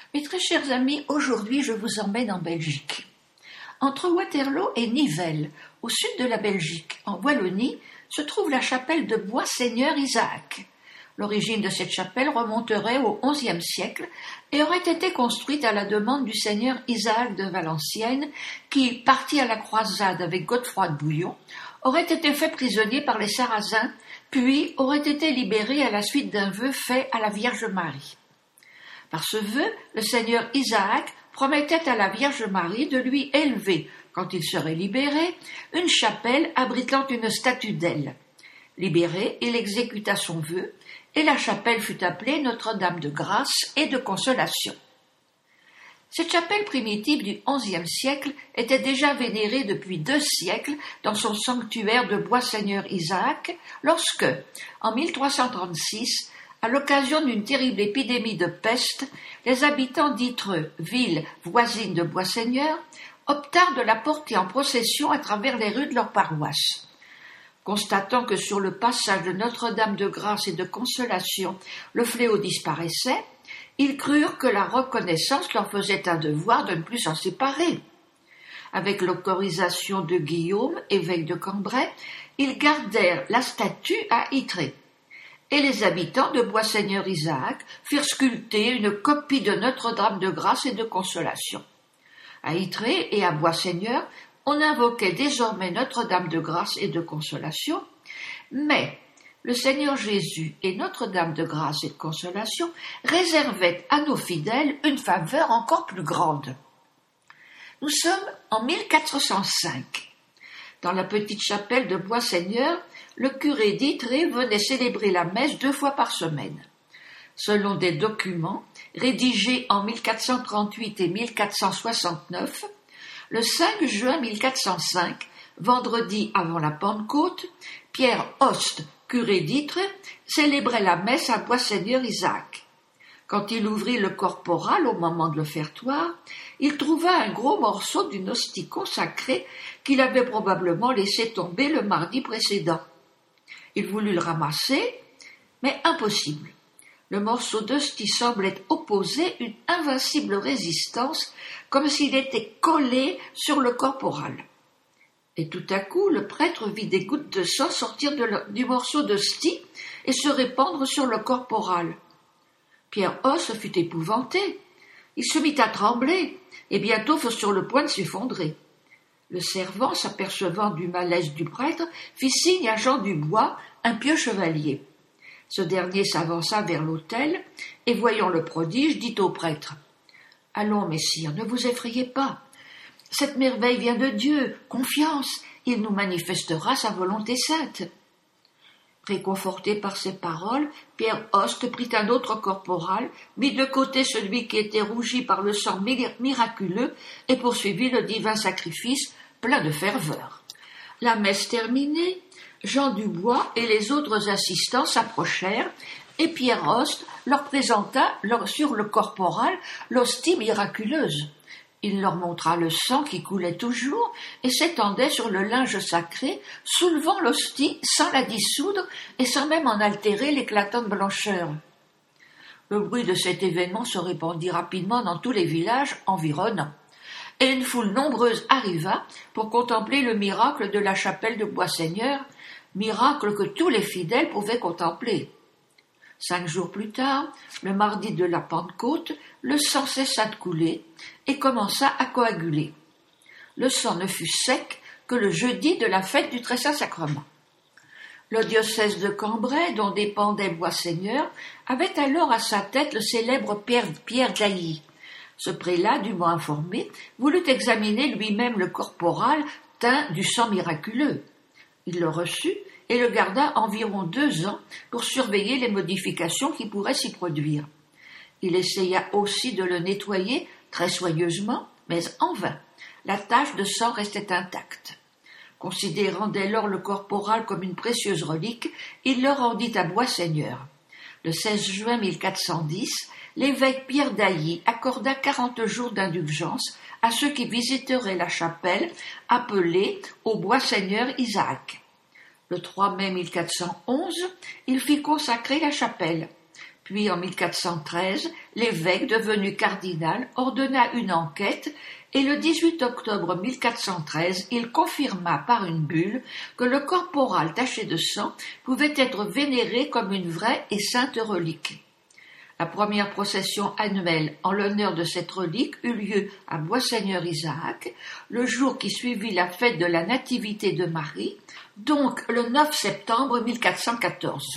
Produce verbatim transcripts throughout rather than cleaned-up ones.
Mes très chers amis, aujourd'hui je vous emmène en Belgique. Entre Waterloo et Nivelles, au sud de la Belgique, en Wallonie, se trouve la chapelle de Bois-Seigneur Isaac. L'origine de cette chapelle remonterait au onzième siècle et aurait été construite à la demande du seigneur Isaac de Valenciennes qui, parti à la croisade avec Godefroy de Bouillon, aurait été fait prisonnier par les Sarrasins, puis aurait été libéré à la suite d'un vœu fait à la Vierge Marie. Par ce vœu, le seigneur Isaac promettait à la Vierge Marie de lui élever, quand il serait libéré, une chapelle abritant une statue d'elle. Libéré, il exécuta son vœu, et la chapelle fut appelée Notre-Dame de Grâce et de Consolation. Cette chapelle primitive du onzième siècle était déjà vénérée depuis deux siècles dans son sanctuaire de Bois-Seigneur Isaac, lorsque, en mille trois cent trente-six, à l'occasion d'une terrible épidémie de peste, les habitants d'Ytreux, ville voisine de Bois-Seigneur, optèrent de la porter en procession à travers les rues de leur paroisse. Constatant que sur le passage de Notre-Dame de Grâce et de Consolation, le fléau disparaissait, ils crurent que la reconnaissance leur faisait un devoir de ne plus s'en séparer. Avec l'autorisation de Guillaume, évêque de Cambrai, ils gardèrent la statue à Ytré. Et les habitants de Bois-Seigneur Isaac firent sculpter une copie de Notre-Dame de Grâce et de Consolation. À Ytré et à Bois-Seigneur, on invoquait désormais Notre-Dame de Grâce et de Consolation, mais le Seigneur Jésus et Notre-Dame de Grâce et de Consolation réservaient à nos fidèles une faveur encore plus grande. Nous sommes en mille quatre cent cinq. Dans la petite chapelle de Bois-Seigneur, le curé d'Ytré venait célébrer la messe deux fois par semaine. Selon des documents rédigés en mille quatre cent trente-huit et mille quatre cent soixante-neuf, le cinq juin mille quatre cent cinq, vendredi avant la Pentecôte, Pierre Hoste, curé d'Ytré, célébrait la messe à Bois-Seigneur Isaac. Quand il ouvrit le corporal au moment de l'offertoire, il trouva un gros morceau d'une hostie consacrée qu'il avait probablement laissé tomber le mardi précédent. Il voulut le ramasser, mais impossible. Le morceau d'hostie semblait opposer une invincible résistance, comme s'il était collé sur le corporal. Et tout à coup, le prêtre vit des gouttes de sang sortir de le, du morceau d'hostie et se répandre sur le corporal. Pierre Hosse fut épouvanté. Il se mit à trembler, et bientôt fut sur le point de s'effondrer. Le servant, s'apercevant du malaise du prêtre, fit signe à Jean Dubois, un pieux chevalier. Ce dernier s'avança vers l'autel, et voyant le prodige, dit au prêtre « Allons, messire, ne vous effrayez pas. Cette merveille vient de Dieu, confiance, il nous manifestera sa volonté sainte. » Réconforté par ces paroles, Pierre Hoste prit un autre corporal, mit de côté celui qui était rougi par le sang miraculeux et poursuivit le divin sacrifice plein de ferveur. La messe terminée, Jean Dubois et les autres assistants s'approchèrent et Pierre Hoste leur présenta leur, sur le corporal l'hostie miraculeuse. Il leur montra le sang qui coulait toujours et s'étendait sur le linge sacré, soulevant l'hostie sans la dissoudre et sans même en altérer l'éclatante blancheur. Le bruit de cet événement se répandit rapidement dans tous les villages environnants, et une foule nombreuse arriva pour contempler le miracle de la chapelle de Bois-Seigneur, miracle que tous les fidèles pouvaient contempler. Cinq jours plus tard, le mardi de la Pentecôte, le sang cessa de couler et commença à coaguler. Le sang ne fut sec que le jeudi de la fête du Très-Saint-Sacrement. Le diocèse de Cambrai, dont dépendait Bois-Seigneur, avait alors à sa tête le célèbre Pierre, Pierre d'Ailly. Ce prélat, dûment informé, voulut examiner lui-même le corporal teint du sang miraculeux. Il le reçut et le garda environ deux ans pour surveiller les modifications qui pourraient s'y produire. Il essaya aussi de le nettoyer très soigneusement, mais en vain. La tache de sang restait intacte. Considérant dès lors le corporal comme une précieuse relique, il le rendit à Bois-Seigneur. Le seize juin mille quatre cent dix, l'évêque Pierre d'Ailly accorda quarante jours d'indulgence à ceux qui visiteraient la chapelle appelée au Bois-Seigneur Isaac. Le trois mai mille quatre cent onze, il fit consacrer la chapelle. Puis en mille quatre cent treize, l'évêque, devenu cardinal, ordonna une enquête et le dix-huit octobre mille quatre cent treize, il confirma par une bulle que le corporal taché de sang pouvait être vénéré comme une vraie et sainte relique. La première procession annuelle en l'honneur de cette relique eut lieu à Bois-Seigneur-Isaac, le jour qui suivit la fête de la Nativité de Marie, donc le neuf septembre mille quatre cent quatorze.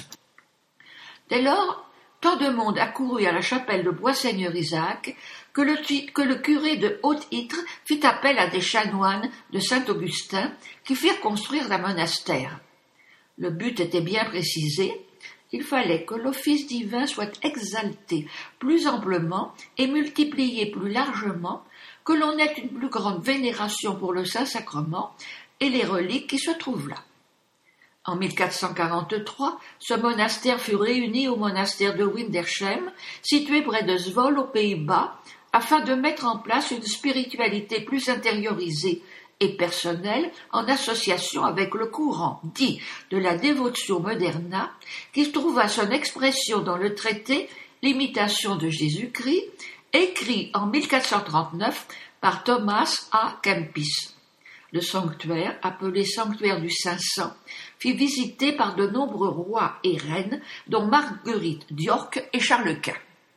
Dès lors, tant de monde accourut à la chapelle de Bois-Seigneur-Isaac que le, que le curé de Haute-Ytre fit appel à des chanoines de Saint-Augustin qui firent construire un monastère. Le but était bien précisé. Il fallait que l'office divin soit exalté plus amplement et multiplié plus largement, que l'on ait une plus grande vénération pour le Saint-Sacrement et les reliques qui se trouvent là. En mille quatre cent quarante-trois, ce monastère fut réuni au monastère de Windersheim, situé près de Zwolle aux Pays-Bas, afin de mettre en place une spiritualité plus intériorisée et personnelle en association avec le courant dit de la Devotio Moderna, qui trouva son expression dans le traité L'imitation de Jésus-Christ, écrit en mille quatre cent trente-neuf par Thomas A. Kempis. Le sanctuaire, appelé sanctuaire du Saint-Sang, fut visité par de nombreux rois et reines, dont Marguerite d'York et Charles Quint.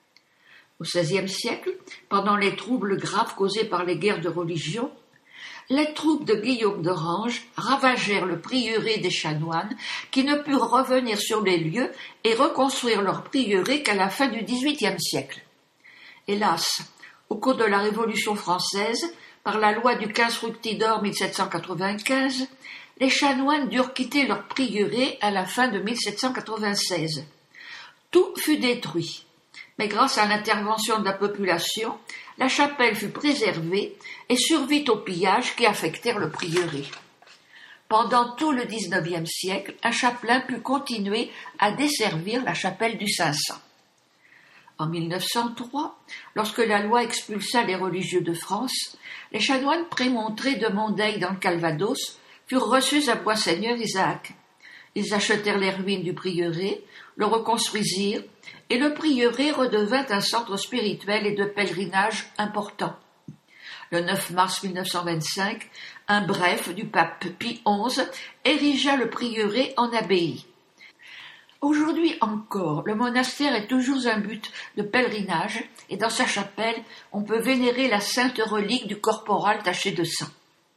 Au seizième siècle, pendant les troubles graves causés par les guerres de religion, les troupes de Guillaume d'Orange ravagèrent le prieuré des chanoines qui ne purent revenir sur les lieux et reconstruire leur prieuré qu'à la fin du dix-huitième siècle. Hélas, au cours de la Révolution française, par la loi du quinze Fructidor mille sept cent quatre-vingt-quinze, les chanoines durent quitter leur prieuré à la fin de mille sept cent quatre-vingt-seize. Tout fut détruit. Mais grâce à l'intervention de la population, la chapelle fut préservée et survit aux pillages qui affectèrent le prieuré. Pendant tout le dix-neuvième siècle, un chapelain put continuer à desservir la chapelle du Saint-Sang. En mille neuf cent trois, lorsque la loi expulsa les religieux de France, les chanoines prémontrés de Mondeil dans le Calvados furent reçus à Bois-Seigneur-Isaac. Ils achetèrent les ruines du prieuré, le reconstruisirent, et le prieuré redevint un centre spirituel et de pèlerinage important. Le neuf mars mille neuf cent vingt-cinq, un bref du pape Pie onze érigea le prieuré en abbaye. Aujourd'hui encore, le monastère est toujours un but de pèlerinage et dans sa chapelle, on peut vénérer la sainte relique du corporal taché de sang.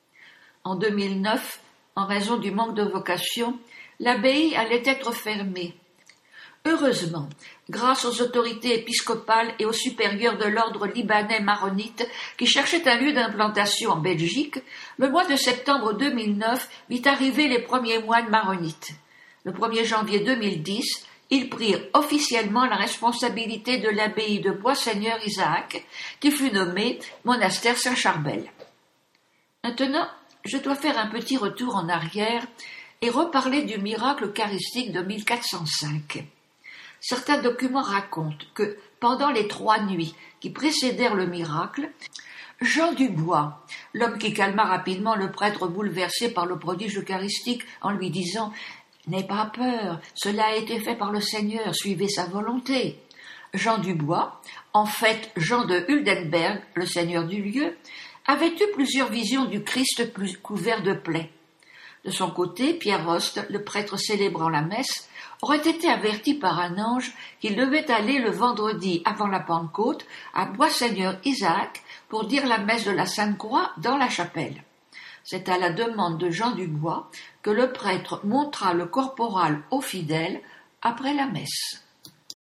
En deux mille neuf, en raison du manque de vocation, l'abbaye allait être fermée. Heureusement, grâce aux autorités épiscopales et aux supérieurs de l'ordre libanais maronite qui cherchaient un lieu d'implantation en Belgique, le mois de septembre deux mille neuf vit arriver les premiers moines maronites. Le premier janvier deux mille dix, ils prirent officiellement la responsabilité de l'abbaye de Bois-Seigneur-Isaac, qui fut nommée monastère Saint-Charbel. Maintenant, je dois faire un petit retour en arrière et reparler du miracle eucharistique de mille quatre cent cinq. Certains documents racontent que, pendant les trois nuits qui précédèrent le miracle, Jean Dubois, l'homme qui calma rapidement le prêtre bouleversé par le prodige eucharistique en lui disant « N'aie pas peur, cela a été fait par le Seigneur, suivez sa volonté ». Jean Dubois, en fait Jean de Huldenberg, le seigneur du lieu, avait eu plusieurs visions du Christ couvert de plaies. De son côté, Pierre Rost, le prêtre célébrant la messe, aurait été averti par un ange qu'il devait aller le vendredi avant la Pentecôte à Bois-Seigneur-Isaac pour dire la messe de la Sainte Croix dans la chapelle. C'est à la demande de Jean Dubois que le prêtre montra le corporal aux fidèles après la messe.